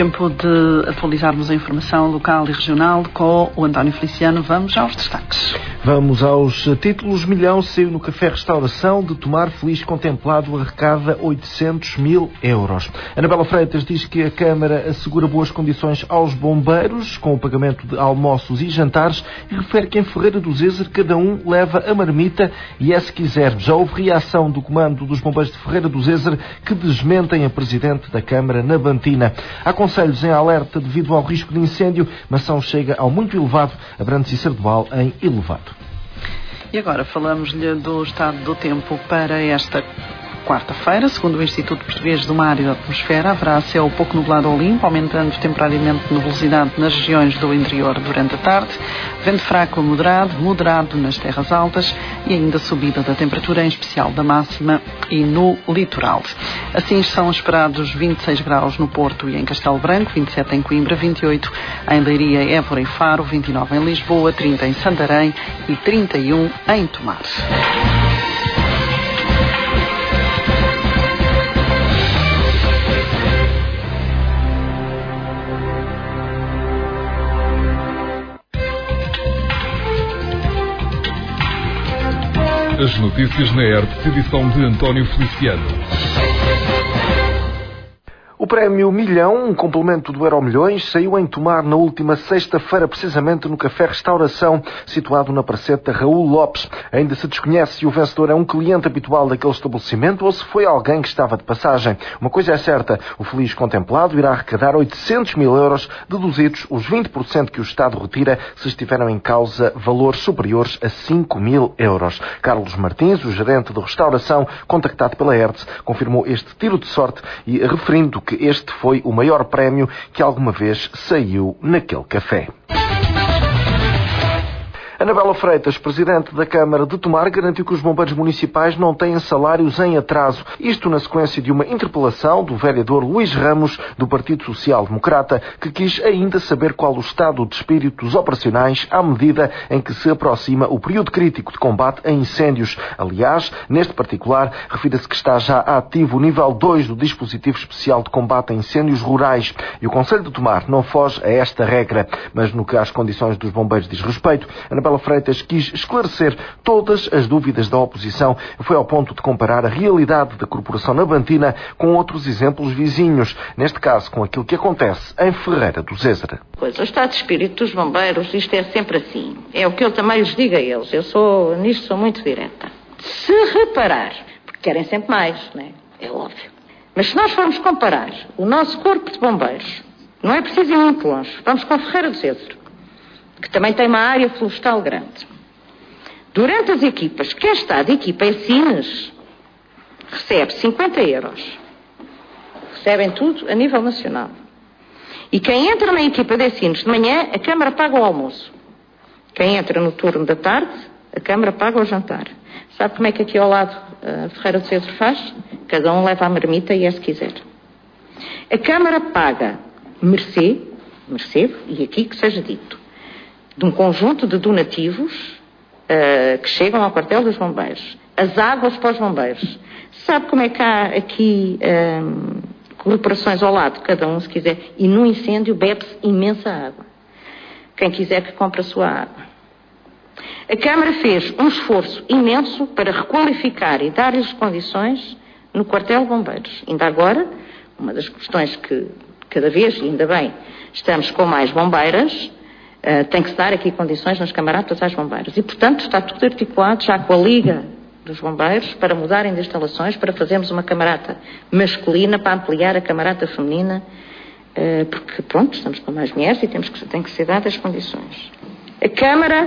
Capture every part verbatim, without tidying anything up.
Tempo de atualizarmos a informação local e regional com o António Feliciano. Vamos aos destaques. Vamos aos títulos. Milhão saiu no Café Restauração de Tomar Feliz Contemplado, arrecada oitocentos mil euros. Anabela Freitas diz que a Câmara assegura boas condições aos bombeiros com o pagamento de almoços e jantares e refere que em Ferreira do Zezer cada um leva a marmita e é se quiser. Já houve reação do comando dos bombeiros de Ferreira do Zezer que desmentem a Presidente da Câmara na Bantina. Há concelhos em alerta devido ao risco de incêndio, mas Mação chega ao muito elevado, Abrantes e Sardual em elevado. E agora falamos-lhe do estado do tempo para esta quarta-feira. Segundo o Instituto Português do Mar e da Atmosfera, haverá céu pouco nublado ou limpo, aumentando temporariamente a nubosidade nas regiões do interior durante a tarde, vento fraco a moderado, moderado nas terras altas e ainda subida da temperatura, em especial da máxima e no litoral. Assim são esperados vinte e seis graus no Porto e em Castelo Branco, vinte e sete em Coimbra, vinte e oito em Leiria, Évora e Faro, vinte e nove em Lisboa, trinta em Santarém e trinta e um em Tomar. As notícias na R T P, edição de António Feliciano. O prémio Milhão, um complemento do Euromilhões, saiu em Tomar na última sexta-feira, precisamente no Café Restauração, situado na Praceta Raul Lopes. Ainda se desconhece se o vencedor é um cliente habitual daquele estabelecimento ou se foi alguém que estava de passagem. Uma coisa é certa, o feliz contemplado irá arrecadar oitocentos mil euros, deduzidos os vinte por cento que o Estado retira se estiveram em causa valores superiores a cinco mil euros. Carlos Martins, o gerente de restauração, contactado pela R T S, confirmou este tiro de sorte e referindo que este foi o maior prémio que alguma vez saiu naquele café. Anabela Freitas, Presidente da Câmara de Tomar, garantiu que os bombeiros municipais não têm salários em atraso. Isto na sequência de uma interpelação do vereador Luís Ramos, do Partido Social Democrata, que quis ainda saber qual o estado de espírito dos operacionais à medida em que se aproxima o período crítico de combate a incêndios. Aliás, neste particular, refira-se que está já ativo o nível dois do dispositivo especial de combate a incêndios rurais. E o Conselho de Tomar não foge a esta regra. Mas no que às condições dos bombeiros diz respeito, Anabela Freitas quis esclarecer todas as dúvidas da oposição. Foi ao ponto de comparar a realidade da Corporação Nabantina com outros exemplos vizinhos, neste caso com aquilo que acontece em Ferreira do Zezer. Pois, o estado de espírito dos bombeiros, isto é sempre assim. É o que eu também lhes digo a eles. Eu sou, nisto sou muito direta. Se reparar, porque querem sempre mais, não é? É óbvio. Mas se nós formos comparar o nosso corpo de bombeiros, não é preciso ir muito longe. Vamos com Ferreira do Zezer, que também tem uma área florestal grande. Durante as equipas, quem está de equipa em Sines recebe cinquenta euros. Recebem tudo a nível nacional. E quem entra na equipa de Sines de manhã, a Câmara paga o almoço. Quem entra no turno da tarde, a Câmara paga o jantar. Sabe como é que aqui ao lado a Ferreira do Zezer faz? Cada um leva a marmita e é se quiser. A Câmara paga mercê, mercê, e aqui que seja dito, de um conjunto de donativos uh, que chegam ao quartel dos bombeiros. As águas para os bombeiros. Sabe como é que há aqui um, corporações ao lado, cada um se quiser, e no incêndio bebe-se imensa água. Quem quiser que compre a sua água. A Câmara fez um esforço imenso para requalificar e dar-lhes condições no quartel de bombeiros. Ainda agora, uma das questões que cada vez, e ainda bem, estamos com mais bombeiras, Uh, tem que se dar aqui condições nas camaradas às bombeiros. E, portanto, está tudo articulado já com a Liga dos Bombeiros para mudarem de instalações, para fazermos uma camarada masculina, para ampliar a camarada feminina, uh, porque, pronto, estamos com mais mulheres e temos que, tem que ser dadas as condições. A Câmara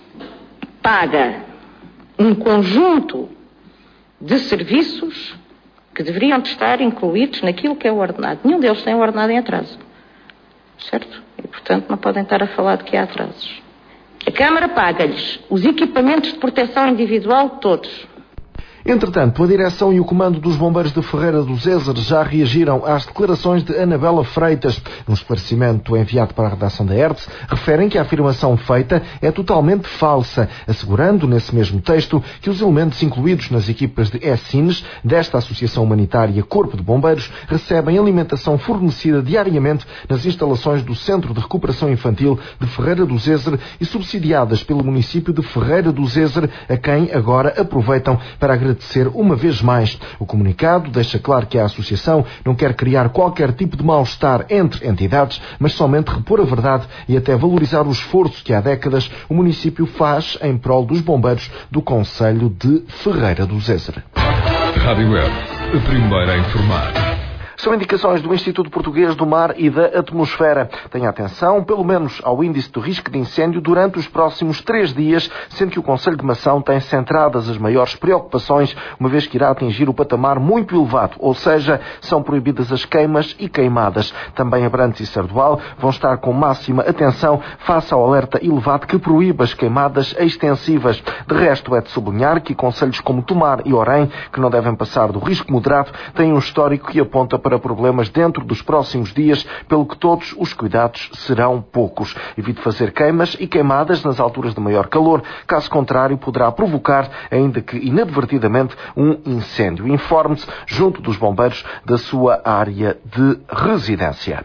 paga um conjunto de serviços que deveriam estar incluídos naquilo que é o ordenado. Nenhum deles tem o ordenado em atraso. Certo? E, portanto, não podem estar a falar de que há atrasos. A Câmara paga-lhes os equipamentos de proteção individual todos. Entretanto, a direção e o comando dos bombeiros de Ferreira do Zezer já reagiram às declarações de Anabela Freitas. Num esclarecimento enviado para a redação da R T S, referem que a afirmação feita é totalmente falsa, assegurando nesse mesmo texto que os elementos incluídos nas equipas de E S I N S desta Associação Humanitária Corpo de Bombeiros recebem alimentação fornecida diariamente nas instalações do Centro de Recuperação Infantil de Ferreira do Zezer e subsidiadas pelo município de Ferreira do Zezer, a quem agora aproveitam para agradecer uma vez mais. O comunicado deixa claro que a associação não quer criar qualquer tipo de mal-estar entre entidades, mas somente repor a verdade e até valorizar o esforço que há décadas o município faz em prol dos bombeiros do concelho de Ferreira do Zezer. Rádio Web, a primeira a informar. São indicações do Instituto Português do Mar e da Atmosfera. Tenha atenção, pelo menos, ao índice de risco de incêndio durante os próximos três dias, sendo que o Concelho de Mação tem centradas as maiores preocupações, uma vez que irá atingir o patamar muito elevado, ou seja, são proibidas as queimas e queimadas. Também Abrantes e Sardual vão estar com máxima atenção face ao alerta elevado que proíbe as queimadas extensivas. De resto, é de sublinhar que concelhos como Tomar e Orém, que não devem passar do risco moderado, têm um histórico que aponta para problemas dentro dos próximos dias, pelo que todos os cuidados serão poucos. Evite fazer queimas e queimadas nas alturas de maior calor, caso contrário poderá provocar, ainda que inadvertidamente, um incêndio. Informe-se junto dos bombeiros da sua área de residência.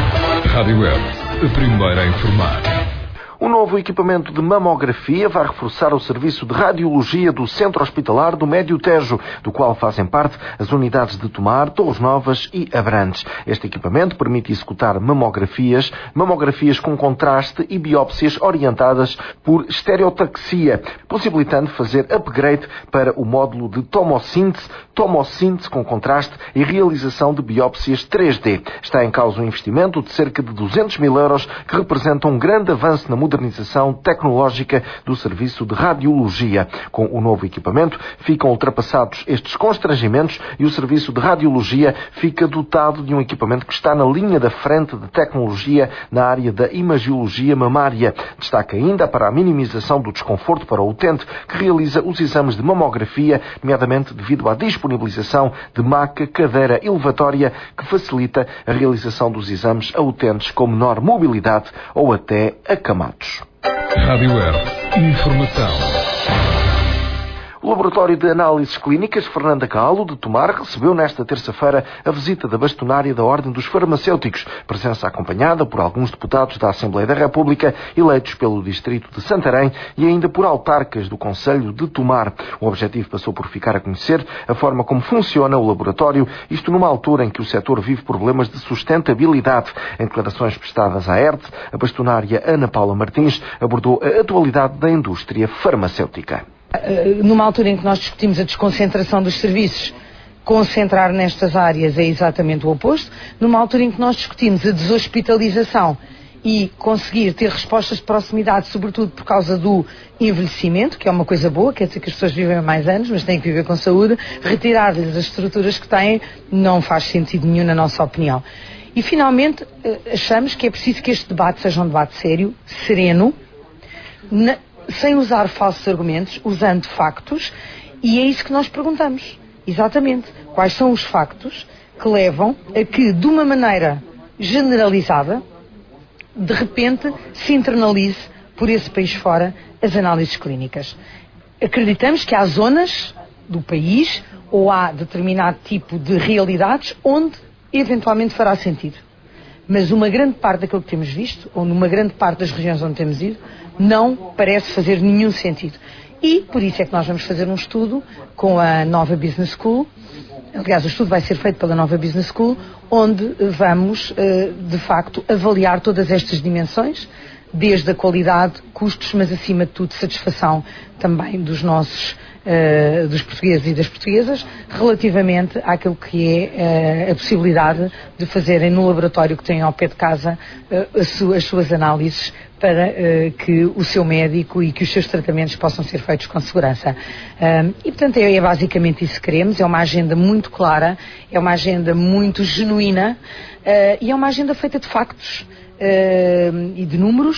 Rádio Web, a primeira a informar. O novo equipamento de mamografia vai reforçar o serviço de radiologia do Centro Hospitalar do Médio Tejo, do qual fazem parte as unidades de Tomar, Torres Novas e Abrantes. Este equipamento permite executar mamografias, mamografias com contraste e biópsias orientadas por estereotaxia, possibilitando fazer upgrade para o módulo de tomossíntese, tomossíntese com contraste e realização de biópsias três D. Está em causa um investimento de cerca de duzentos mil euros, que representa um grande avanço na modernização tecnológica do serviço de radiologia. Com o novo equipamento, ficam ultrapassados estes constrangimentos e o serviço de radiologia fica dotado de um equipamento que está na linha da frente de tecnologia na área da imagiologia mamária. Destaca ainda para a minimização do desconforto para o utente que realiza os exames de mamografia, nomeadamente devido à disponibilização de maca, cadeira elevatória, que facilita a realização dos exames a utentes com menor mobilidade ou até acamados. Rádio Web, informação. O Laboratório de Análises Clínicas Fernanda Galo, de Tomar, recebeu nesta terça-feira a visita da bastonária da Ordem dos Farmacêuticos, presença acompanhada por alguns deputados da Assembleia da República, eleitos pelo Distrito de Santarém, e ainda por autarcas do Concelho de Tomar. O objetivo passou por ficar a conhecer a forma como funciona o laboratório, isto numa altura em que o setor vive problemas de sustentabilidade. Em declarações prestadas à R T, a bastonária Ana Paula Martins abordou a atualidade da indústria farmacêutica. Numa altura em que nós discutimos a desconcentração dos serviços, concentrar nestas áreas é exatamente o oposto. Numa altura em que nós discutimos a deshospitalização e conseguir ter respostas de proximidade, sobretudo por causa do envelhecimento, que é uma coisa boa, quer dizer que as pessoas vivem mais anos, mas têm que viver com saúde, retirar-lhes as estruturas que têm não faz sentido nenhum, na nossa opinião. E, finalmente, achamos que é preciso que este debate seja um debate sério, sereno, na... sem usar falsos argumentos, usando factos, e é isso que nós perguntamos. Exatamente. Quais são os factos que levam a que, de uma maneira generalizada, de repente, se internalize por esse país fora as análises clínicas. Acreditamos que há zonas do país ou há determinado tipo de realidades onde eventualmente fará sentido. Mas uma grande parte daquilo que temos visto, ou numa grande parte das regiões onde temos ido, não parece fazer nenhum sentido. E por isso é que nós vamos fazer um estudo com a Nova Business School. Aliás, o estudo vai ser feito pela Nova Business School, onde vamos, de facto, avaliar todas estas dimensões, desde a qualidade, custos, mas acima de tudo satisfação também dos nossos Uh, dos portugueses e das portuguesas, relativamente àquilo que é uh, a possibilidade de fazerem no laboratório que têm ao pé de casa uh, su- as suas análises para uh, que o seu médico e que os seus tratamentos possam ser feitos com segurança. Uh, e, portanto, é, é basicamente isso que queremos. É uma agenda muito clara, é uma agenda muito genuína uh, e é uma agenda feita de factos uh, e de números,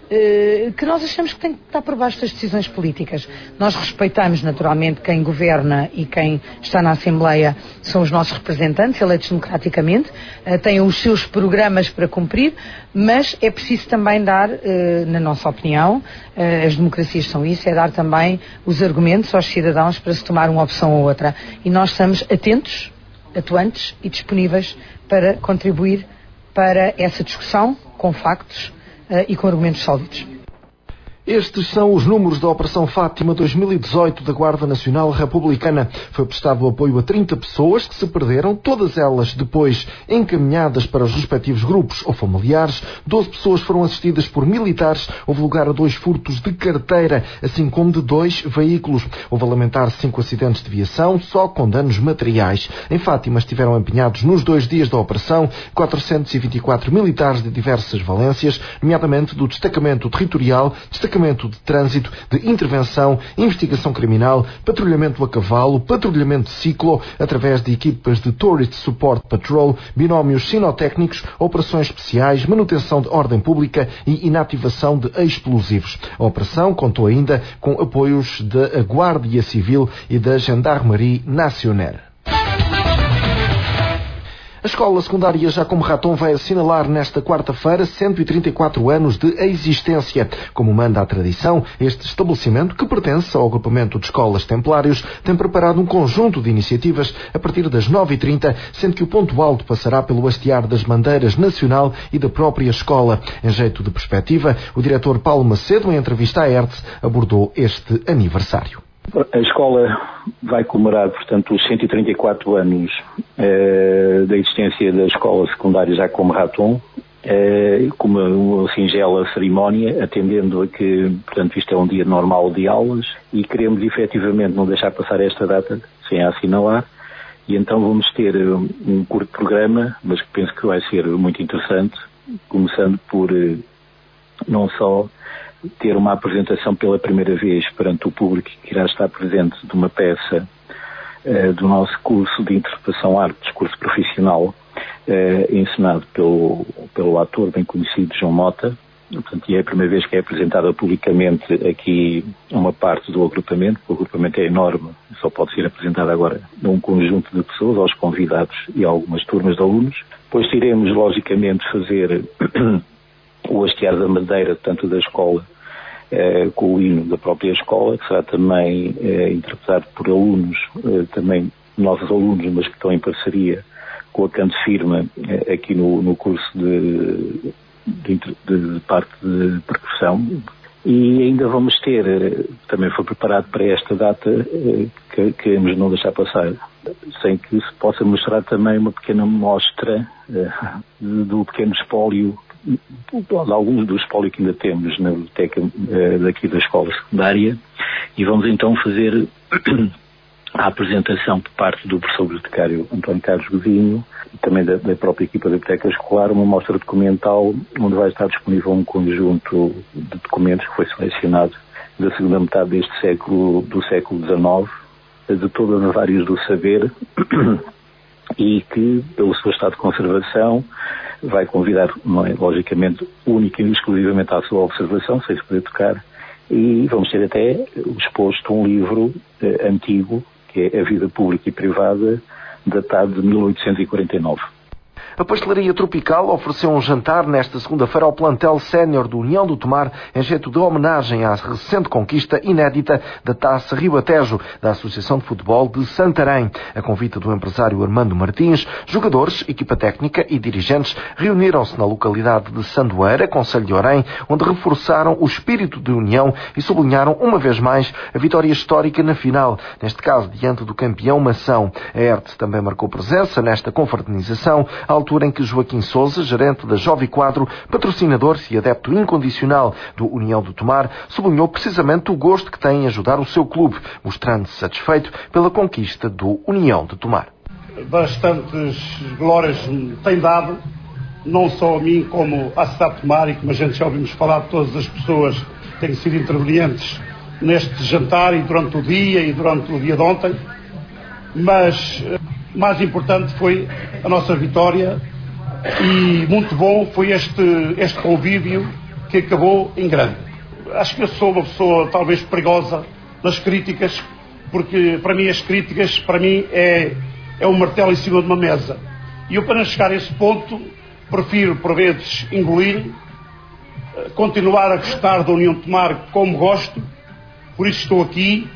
que nós achamos que tem que estar por baixo das decisões políticas. Nós respeitamos naturalmente quem governa e quem está na Assembleia são os nossos representantes, eleitos democraticamente, têm os seus programas para cumprir, mas é preciso também dar, na nossa opinião, as democracias são isso, é dar também os argumentos aos cidadãos para se tomar uma opção ou outra. E nós estamos atentos, atuantes e disponíveis para contribuir para essa discussão com factos Uh, e com argumentos sólidos. Estes são os números da Operação Fátima dois mil e dezoito da Guarda Nacional Republicana. Foi prestado apoio a trinta pessoas que se perderam, todas elas depois encaminhadas para os respectivos grupos ou familiares. doze pessoas foram assistidas por militares. Houve lugar a dois furtos de carteira, assim como de dois veículos. Houve a lamentar cinco acidentes de viação, só com danos materiais. Em Fátima estiveram empenhados nos dois dias da operação quatrocentos e vinte e quatro militares de diversas valências, nomeadamente do Destacamento Territorial, Destacamento de Trânsito, de Intervenção, Investigação Criminal, Patrulhamento a Cavalo, Patrulhamento de Ciclo, através de equipas de Tourist Support Patrol, binómios sinotécnicos, operações especiais, manutenção de ordem pública e inativação de explosivos. A operação contou ainda com apoios da Guardia Civil e da Gendarmerie Nacional. A escola secundária Jacome Raton vai assinalar nesta quarta-feira cento e trinta e quatro anos de existência. Como manda a tradição, este estabelecimento, que pertence ao agrupamento de escolas templários, tem preparado um conjunto de iniciativas a partir das nove e trinta, sendo que o ponto alto passará pelo hastear das bandeiras nacional e da própria escola. Em jeito de perspectiva, o diretor Paulo Macedo, em entrevista à Hertz, abordou este aniversário. A escola vai comemorar, portanto, os cento e trinta e quatro anos eh, da existência da escola secundária Jacome Raton, eh, com uma, uma singela cerimónia, atendendo a que, portanto, isto é um dia normal de aulas e queremos efetivamente não deixar passar esta data sem a assinalar. E então vamos ter um curto programa, mas que penso que vai ser muito interessante, começando por eh, não só ter uma apresentação pela primeira vez perante o público que irá estar presente de uma peça uh, do nosso curso de Interpretação Arte, discurso profissional, uh, encenado pelo, pelo ator bem conhecido João Mota. Portanto, e é a primeira vez que é apresentada publicamente aqui uma parte do agrupamento. O agrupamento é enorme, só pode ser apresentado agora num conjunto de pessoas, aos convidados e a algumas turmas de alunos. Depois iremos, logicamente, fazer o hastear da bandeira, tanto da escola, eh, com o hino da própria escola, que será também eh, interpretado por alunos, eh, também nossos alunos, mas que estão em parceria com a Canto Firma, eh, aqui no, no curso de, de, de parte de percussão. E ainda vamos ter, eh, também foi preparado para esta data, eh, que queremos não deixar passar, sem que se possa mostrar também uma pequena mostra eh, do pequeno espólio, de alguns do espólio que ainda temos na biblioteca eh, daqui da escola secundária, e vamos então fazer a apresentação por parte do professor bibliotecário António Carlos Godinho e também da, da própria equipa da biblioteca escolar, uma mostra documental onde vai estar disponível um conjunto de documentos que foi selecionado da segunda metade deste século, do século dezenove, de todas as áreas do saber, e que, pelo seu estado de conservação, vai convidar, não é, logicamente, única e exclusivamente à sua observação, sem se poder tocar, e vamos ter até exposto um livro eh, antigo, que é A Vida Pública e Privada, datado de mil oitocentos e quarenta e nove. A Pastelaria Tropical ofereceu um jantar nesta segunda-feira ao plantel sénior do União do Tomar, em jeito de homenagem à recente conquista inédita da Taça Ribatejo, da Associação de Futebol de Santarém. A convite do empresário Armando Martins, jogadores, equipa técnica e dirigentes reuniram-se na localidade de Sandoeira, concelho de Orém, onde reforçaram o espírito de união e sublinharam uma vez mais a vitória histórica na final, neste caso diante do campeão Mação. A Hertz também marcou presença nesta confraternização, à altura em que Joaquim Sousa, gerente da Jovem Quadro, patrocinador e adepto incondicional do União do Tomar, sublinhou precisamente o gosto que tem em ajudar o seu clube, mostrando-se satisfeito pela conquista do União do Tomar. Bastantes glórias tem dado, não só a mim como à cidade de Tomar, e como a gente já ouvimos falar de todas as pessoas que têm sido intervenientes neste jantar e durante o dia e durante o dia de ontem, mas mais importante foi a nossa vitória, e muito bom foi este, este convívio que acabou em grande. Acho que eu sou uma pessoa talvez perigosa nas críticas, porque para mim as críticas, para mim, é, é um martelo em cima de uma mesa. E eu, para não chegar a esse ponto, prefiro, por vezes, engolir, continuar a gostar da União de Tomar como gosto, por isso estou aqui,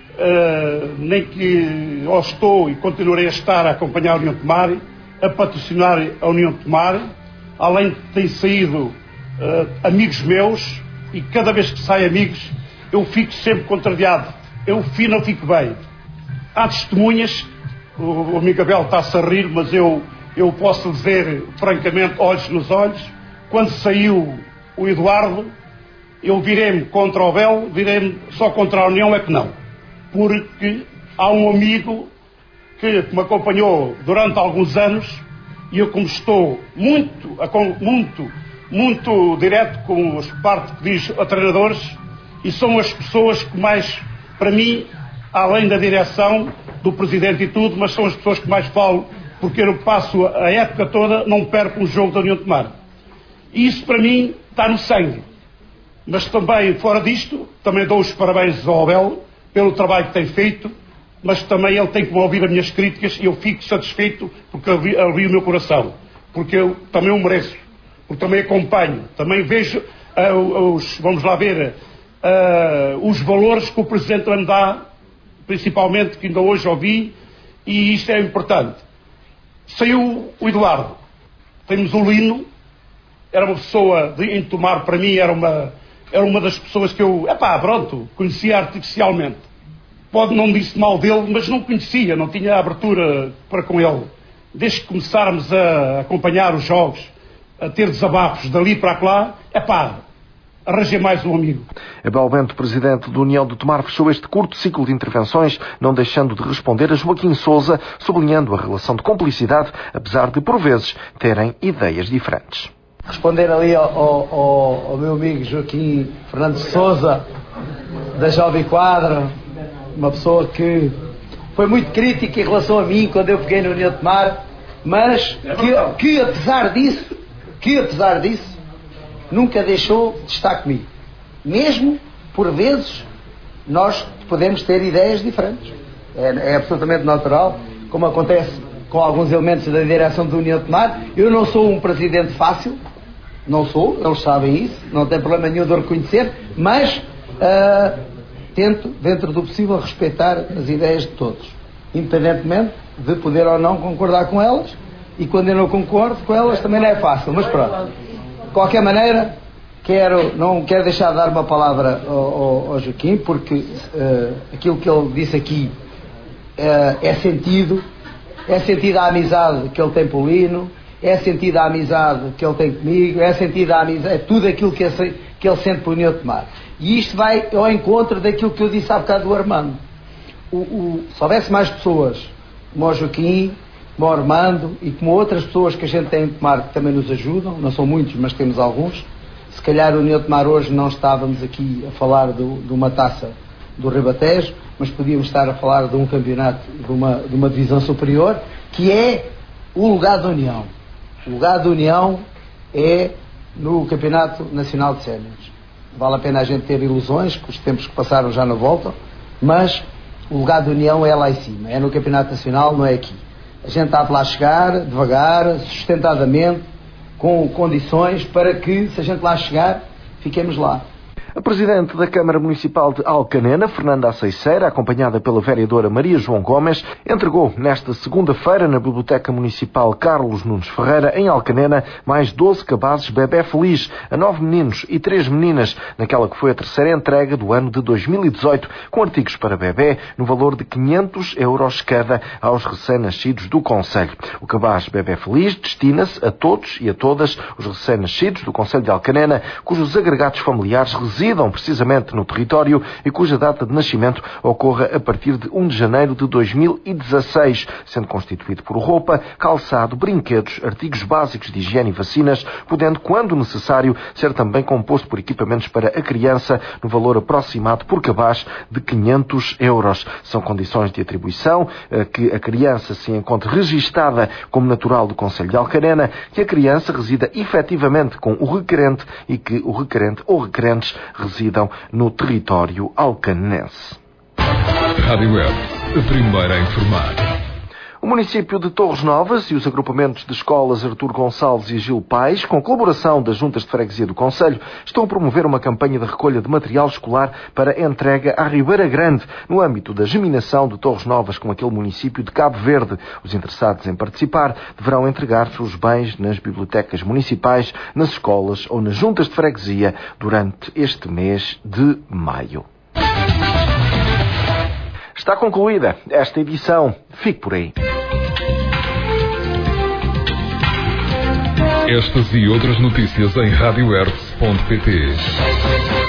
uh, nem que ou estou e continuarei a estar a acompanhar a União de Tomar, a patrocinar a União de Tomar, além de ter saído uh, amigos meus, e cada vez que saem amigos, eu fico sempre contrariado, eu não fico bem. Há testemunhas, o amigo Abel está-se a rir, mas eu, eu posso dizer, francamente, olhos nos olhos, quando saiu o Eduardo, eu virei-me contra o Abel, virei-me só contra a União, é que não. Porque há um amigo que me acompanhou durante alguns anos, e eu, como estou muito, muito, muito direto com as partes que diz a treinadores, e são as pessoas que mais, para mim, além da direção, do presidente e tudo, mas são as pessoas que mais falo, porque eu passo a época toda, não perco um jogo da União de Tomar. E isso, para mim, está no sangue. Mas também, fora disto, também dou os parabéns ao Abel pelo trabalho que tem feito, mas também ele tem que ouvir as minhas críticas e eu fico satisfeito porque alivia o meu coração. Porque eu também o mereço. Porque também acompanho. Também vejo, uh, os, vamos lá ver, uh, os valores que o Presidente me dá, principalmente, que ainda hoje ouvi, e isto é importante. Saiu o Eduardo. Temos o Lino. Era uma pessoa de, em Tomar, para mim, era uma, era uma das pessoas que eu, epá, pronto, conhecia artificialmente. Pode não disse mal dele, mas não conhecia, não tinha abertura para com ele. Desde que começarmos a acompanhar os jogos, a ter desabafos dali para lá, epá, arranjei mais um amigo. Abel Bento, presidente da União de Tomar, fechou este curto ciclo de intervenções, não deixando de responder a Joaquim Sousa, sublinhando a relação de cumplicidade, apesar de, por vezes, terem ideias diferentes. Responder ali ao, ao, ao meu amigo Joaquim Fernandes de Sousa, da Jovem Quadra, uma pessoa que foi muito crítica em relação a mim quando eu peguei na União de Tomar, mas que, que apesar disso, que apesar disso, nunca deixou de estar comigo. Mesmo, por vezes, nós podemos ter ideias diferentes. É, é absolutamente natural, como acontece com alguns elementos da direção da União de Tomar. Eu não sou um presidente fácil, não sou, eles sabem isso, não tem problema nenhum de o reconhecer, mas uh, tento, dentro do possível, respeitar as ideias de todos, independentemente de poder ou não concordar com elas, e quando eu não concordo com elas também não é fácil, mas pronto. De qualquer maneira, quero, não quero deixar de dar uma palavra ao, ao, ao Joaquim, porque uh, aquilo que ele disse aqui uh, é sentido, é sentido a amizade que ele tem por Lino, é sentido a amizade que ele tem comigo, é sentido a amizade, é tudo aquilo que, é, que ele sente por União de Tomar. E isto vai ao encontro daquilo que eu disse há bocado do Armando. O, o, se houvesse mais pessoas como o Joaquim, como o Armando e como outras pessoas que a gente tem de Tomar que também nos ajudam, não são muitos, mas temos alguns, se calhar a União de Tomar hoje não estávamos aqui a falar do, de uma taça do Ribatejo, mas podíamos estar a falar de um campeonato, de uma, de uma divisão superior, que é o lugar da União. O lugar da União é no Campeonato Nacional de Séniores. Vale a pena a gente ter ilusões, que os tempos que passaram já não voltam, mas o lugar da União é lá em cima, é no Campeonato Nacional, não é aqui. A gente está de lá chegar, devagar, sustentadamente, com condições para que, se a gente lá chegar, fiquemos lá. A Presidente da Câmara Municipal de Alcanena, Fernanda Aceiceira, acompanhada pela vereadora Maria João Gomes, entregou nesta segunda-feira na Biblioteca Municipal Carlos Nunes Ferreira, em Alcanena, mais doze cabazes Bebé Feliz, a nove meninos e três meninas, naquela que foi a terceira entrega do ano de dois mil e dezoito, com artigos para bebé no valor de quinhentos euros cada aos recém-nascidos do concelho. O cabaz Bebé Feliz destina-se a todos e a todas os recém-nascidos do concelho de Alcanena, cujos agregados familiares residem residam precisamente no território e cuja data de nascimento ocorra a partir de um de janeiro de dois mil e dezasseis, sendo constituído por roupa, calçado, brinquedos, artigos básicos de higiene e vacinas, podendo, quando necessário, ser também composto por equipamentos para a criança no valor aproximado por cabaz de quinhentos euros. São condições de atribuição, que a criança se encontre registada como natural do Concelho de Alcarena, que a criança resida efetivamente com o requerente e que o requerente ou requerentes residam no território alcanense. Rádio Web, a primeira a informar. O município de Torres Novas e os agrupamentos de escolas Artur Gonçalves e Gil Pais, com colaboração das juntas de freguesia do concelho, estão a promover uma campanha de recolha de material escolar para entrega à Ribeira Grande, no âmbito da geminação de Torres Novas com aquele município de Cabo Verde. Os interessados em participar deverão entregar os bens nas bibliotecas municipais, nas escolas ou nas juntas de freguesia durante este mês de maio. Está concluída esta edição. Fique por aí. Estas e outras notícias em rádio hertz ponto pt.